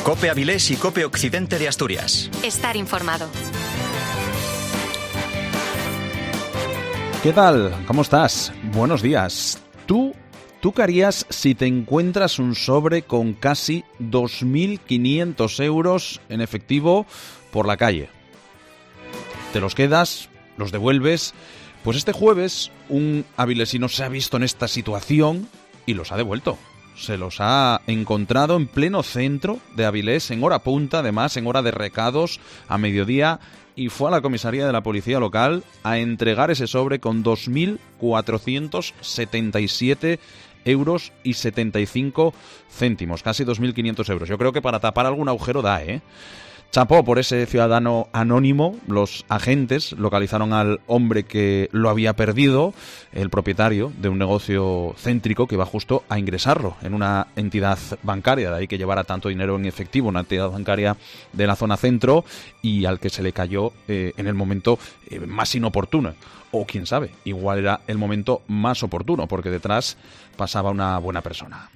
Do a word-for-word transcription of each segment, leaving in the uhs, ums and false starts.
COPE Avilés y COPE Occidente de Asturias. Estar informado. ¿Qué tal? ¿Cómo estás? Buenos días. ¿Tú, tú qué harías si te encuentras un sobre con casi dos mil quinientos euros en efectivo por la calle? ¿Te los quedas? ¿Los devuelves? Pues este jueves un avilesino se ha visto en esta situación y los ha devuelto. Se los ha encontrado en pleno centro de Avilés, en hora punta, además, en hora de recados, a mediodía, y fue a la comisaría de la policía local a entregar ese sobre con dos mil cuatrocientos setenta y siete euros y setenta y cinco céntimos, casi dos mil quinientos euros. Yo creo que para tapar algún agujero da, ¿eh? Chapó por ese ciudadano anónimo. Los agentes localizaron al hombre que lo había perdido, el propietario de un negocio céntrico que iba justo a ingresarlo en una entidad bancaria, de ahí que llevara tanto dinero en efectivo, una entidad bancaria de la zona centro, y al que se le cayó eh, en el momento eh, más inoportuno. O quién sabe, igual era el momento más oportuno, porque detrás pasaba una buena persona.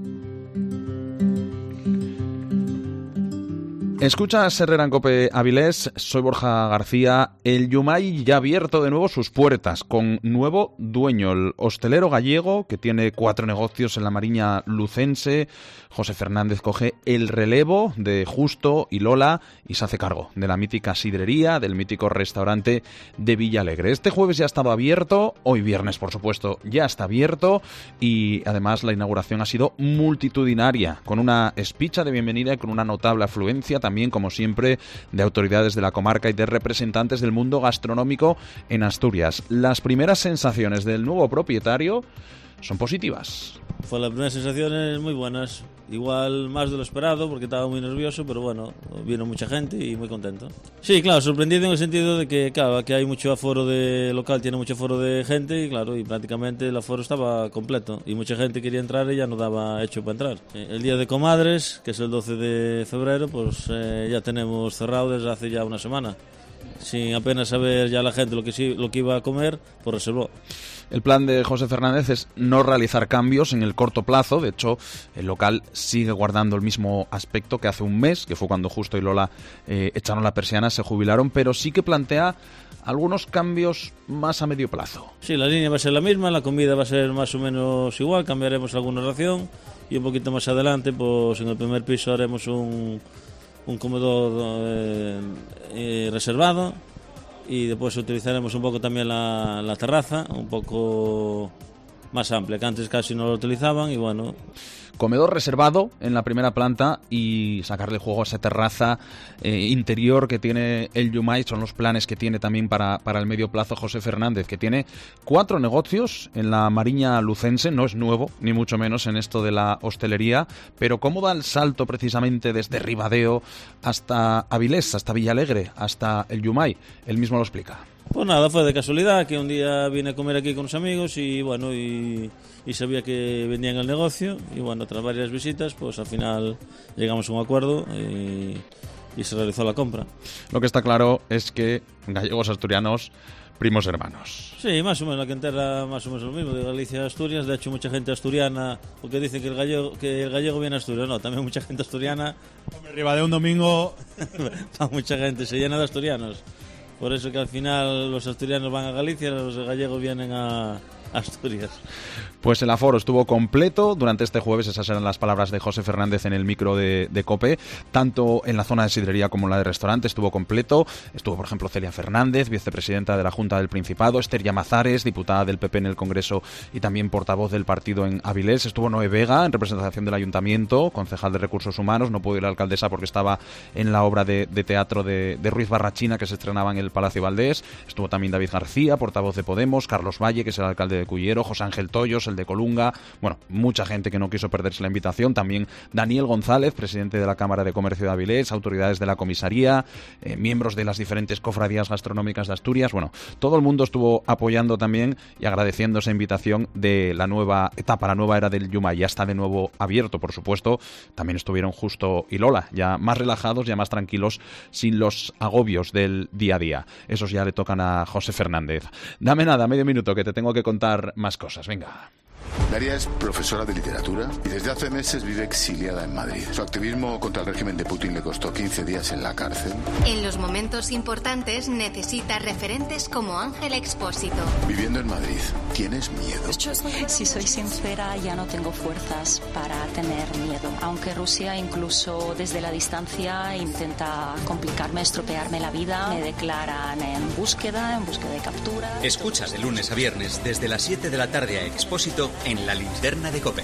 Escuchas Herrera en COPE Avilés, soy Borja García. El Yumay ya ha abierto de nuevo sus puertas con nuevo dueño, el hostelero gallego que tiene cuatro negocios en la Mariña lucense. José Fernández coge el relevo de Justo y Lola y se hace cargo de la mítica sidrería, del mítico restaurante de Villalegre. Este jueves ya estaba abierto, hoy viernes por supuesto ya está abierto, y además la inauguración ha sido multitudinaria, con una espicha de bienvenida y con una notable afluencia también, como siempre, de autoridades de la comarca y de representantes del mundo gastronómico en Asturias. Las primeras sensaciones del nuevo propietario son positivas. Fue las primeras sensaciones muy buenas, igual más de lo esperado porque estaba muy nervioso, pero bueno, vino mucha gente y muy contento. Sí, claro, sorprendido en el sentido de que, claro, que hay mucho aforo de local, tiene mucho aforo de gente y claro, y prácticamente el aforo estaba completo y mucha gente quería entrar y ya no daba hecho para entrar. El día de Comadres, que es el doce de febrero, pues eh, ya tenemos cerrado desde hace ya una semana. Sin apenas saber ya la gente lo que sí, lo que iba a comer, pues reservó. El plan de José Fernández es no realizar cambios en el corto plazo. De hecho, el local sigue guardando el mismo aspecto que hace un mes, que fue cuando Justo y Lola eh, echaron la persiana, se jubilaron, pero sí que plantea algunos cambios más a medio plazo. Sí, la línea va a ser la misma, la comida va a ser más o menos igual, cambiaremos alguna ración y un poquito más adelante, pues en el primer piso haremos un, un comedor eh, eh, reservado. Y después utilizaremos un poco también la, la terraza, un poco más amplia, que antes casi no lo utilizaban y bueno. Comedor reservado en la primera planta y sacarle juego a esa terraza eh, interior que tiene el Yumay. Son los planes que tiene también para, para el medio plazo José Fernández, que tiene cuatro negocios en la Mariña lucense. No es nuevo, ni mucho menos en esto de la hostelería, pero cómo da el salto precisamente desde Ribadeo hasta Avilés, hasta Villalegre, hasta el Yumay. Él mismo lo explica. Pues nada, fue de casualidad que un día vine a comer aquí con unos amigos y bueno, y, y sabía que vendían el negocio y bueno, tras varias visitas, pues al final llegamos a un acuerdo y, y se realizó la compra. Lo que está claro es que gallegos asturianos, primos hermanos. Sí, más o menos, la que entera más o menos lo mismo, de Galicia a Asturias. De hecho, mucha gente asturiana, porque dice que el gallego, que el gallego viene a Asturias. No, también mucha gente asturiana. Hombre, Ribadeo un domingo. Mucha gente, se llena de asturianos. Por eso que al final los asturianos van a Galicia, los gallegos vienen a Asturias. Pues el aforo estuvo completo durante este jueves, esas eran las palabras de José Fernández en el micro de, de COPE, tanto en la zona de sidrería como en la de restaurante estuvo completo. Estuvo, por ejemplo, Celia Fernández, vicepresidenta de la Junta del Principado, Esther Llamazares, diputada del P P en el Congreso y también portavoz del partido en Avilés. Estuvo Noé Vega, en representación del Ayuntamiento, concejal de Recursos Humanos. No pudo ir la alcaldesa porque estaba en la obra de, de teatro de, de Ruiz Barrachina, que se estrenaba en el Palacio Valdés. Estuvo también David García, portavoz de Podemos, Carlos Valle, que es el alcalde de Cullero, José Ángel Toyos, el de Colunga. Bueno, mucha gente que no quiso perderse la invitación. También Daniel González, presidente de la Cámara de Comercio de Avilés, autoridades de la comisaría, eh, miembros de las diferentes cofradías gastronómicas de Asturias. Bueno, todo el mundo estuvo apoyando también y agradeciendo esa invitación de la nueva etapa, la nueva era del Yumay. Ya está de nuevo abierto, por supuesto. También estuvieron Justo y Lola, ya más relajados, ya más tranquilos, sin los agobios del día a día. Esos ya le tocan a José Fernández. Dame nada, medio minuto, que te tengo que contar más cosas. Venga. Daria es profesora de literatura y desde hace meses vive exiliada en Madrid. Su activismo contra el régimen de Putin le costó quince días en la cárcel. En los momentos importantes necesita referentes como Ángel Expósito. Viviendo en Madrid, ¿tienes miedo? Si soy sincera, ya no tengo fuerzas para tener miedo. Aunque Rusia incluso desde la distancia intenta complicarme, estropearme la vida, me declaran en búsqueda, en búsqueda de captura. Escucha de lunes a viernes desde las siete de la tarde a Expósito en La Linterna de COPE.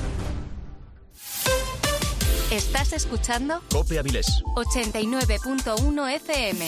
¿Estás escuchando? COPE Avilés. ochenta y nueve punto uno F M.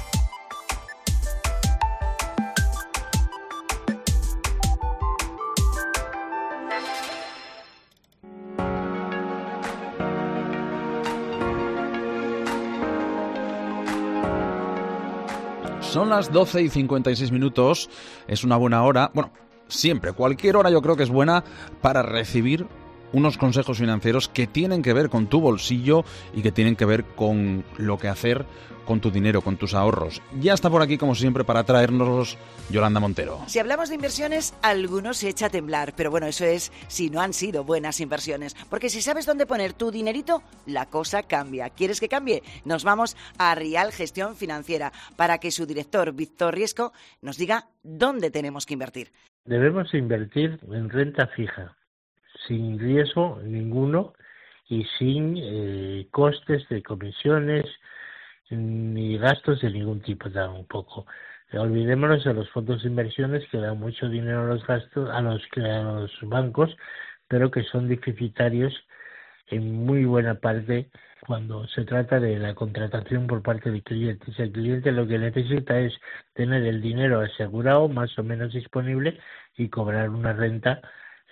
Son las doce y cincuenta y seis minutos, es una buena hora, bueno, siempre, cualquier hora yo creo que es buena para recibir unos consejos financieros que tienen que ver con tu bolsillo y que tienen que ver con lo que hacer con tu dinero, con tus ahorros. Ya está por aquí, como siempre, para traernos Yolanda Montero. Si hablamos de inversiones, algunos se echa a temblar, pero bueno, eso es si no han sido buenas inversiones, porque si sabes dónde poner tu dinerito, la cosa cambia. ¿Quieres que cambie? Nos vamos a Rial Gestión Financiera para que su director, Víctor Riesco, nos diga dónde tenemos que invertir. Debemos invertir en renta fija, sin riesgo ninguno y sin eh, costes de comisiones ni gastos de ningún tipo tampoco. Olvidémonos de los fondos de inversiones que dan mucho dinero a los gastos, a los, a los bancos, pero que son deficitarios en muy buena parte cuando se trata de la contratación por parte del cliente. Si el cliente lo que necesita es tener el dinero asegurado, más o menos disponible, y cobrar una renta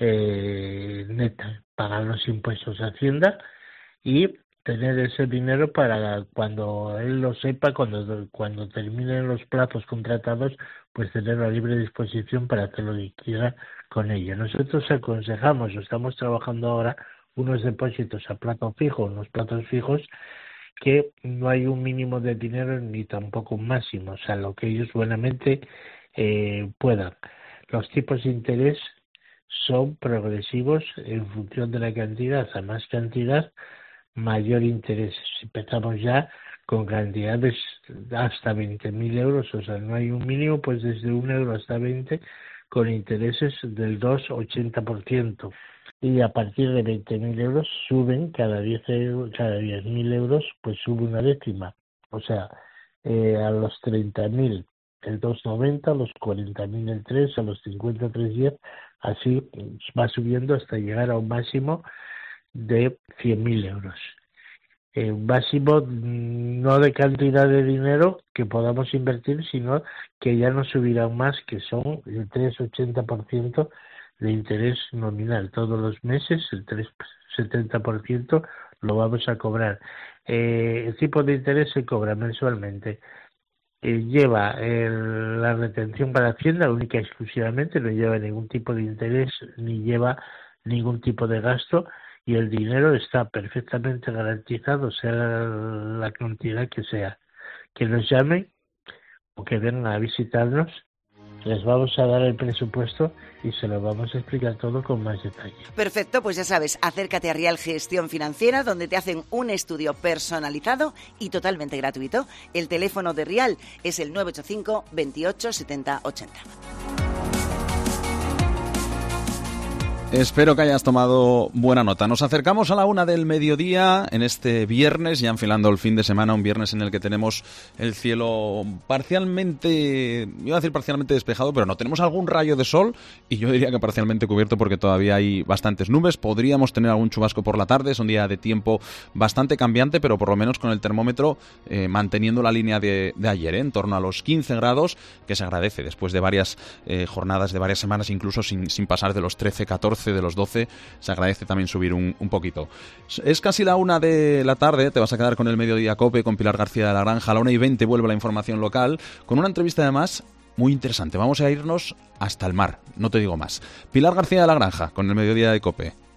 eh, neta, pagar los impuestos a Hacienda y tener ese dinero para cuando él lo sepa, cuando cuando terminen los plazos contratados, pues tenerlo a libre disposición para hacer lo que quiera con ello. Nosotros aconsejamos, estamos trabajando ahora unos depósitos a plazo fijo, unos plazos fijos, que no hay un mínimo de dinero ni tampoco un máximo, o sea, lo que ellos buenamente eh, puedan. Los tipos de interés son progresivos en función de la cantidad, a más cantidad, mayor interés. Empezamos ya con cantidades hasta veinte mil euros, o sea, no hay un mínimo, pues desde un euro hasta veinte, con intereses del dos coma ochenta por ciento. Y a partir de veinte mil euros suben cada diez euros, cada diez mil euros, pues sube una décima. O sea, eh, a los treinta mil el dos coma noventa, a los cuarenta mil el tres, a los cincuenta el tres coma diez, así va subiendo hasta llegar a un máximo de cien mil euros. Eh, un máximo no de cantidad de dinero que podamos invertir, sino que ya no subirán más, que son el tres coma ochenta por ciento de interés nominal. Todos los meses el tres coma setenta por ciento lo vamos a cobrar. Eh, el tipo de interés se cobra mensualmente. Eh, lleva el, la retención para Hacienda única y exclusivamente, no lleva ningún tipo de interés ni lleva ningún tipo de gasto, y el dinero está perfectamente garantizado, sea la, la cantidad que sea. Que nos llamen o que vengan a visitarnos, les vamos a dar el presupuesto y se lo vamos a explicar todo con más detalle. Perfecto, pues ya sabes, acércate a Rial Gestión Financiera, donde te hacen un estudio personalizado y totalmente gratuito. El teléfono de Rial es el nueve ocho cinco, veintiocho, setenta, ochenta. Espero que hayas tomado buena nota. Nos acercamos a la una del mediodía en este viernes, ya enfilando el fin de semana, un viernes en el que tenemos el cielo parcialmente, iba a decir parcialmente despejado, pero no, tenemos algún rayo de sol y yo diría que parcialmente cubierto porque todavía hay bastantes nubes. Podríamos tener algún chubasco por la tarde, es un día de tiempo bastante cambiante, pero por lo menos con el termómetro eh, manteniendo la línea de, de ayer, ¿eh? En torno a los quince grados, que se agradece después de varias eh, jornadas, de varias semanas, incluso sin, sin pasar de los trece, catorce, de los doce, se agradece también subir un, un poquito. Es casi la una de la tarde, te vas a quedar con el Mediodía COPE, con Pilar García de la Granja. A la una y veinte vuelve la información local, con una entrevista además muy interesante. Vamos a irnos hasta el mar, no te digo más. Pilar García de la Granja, con el Mediodía de COPE.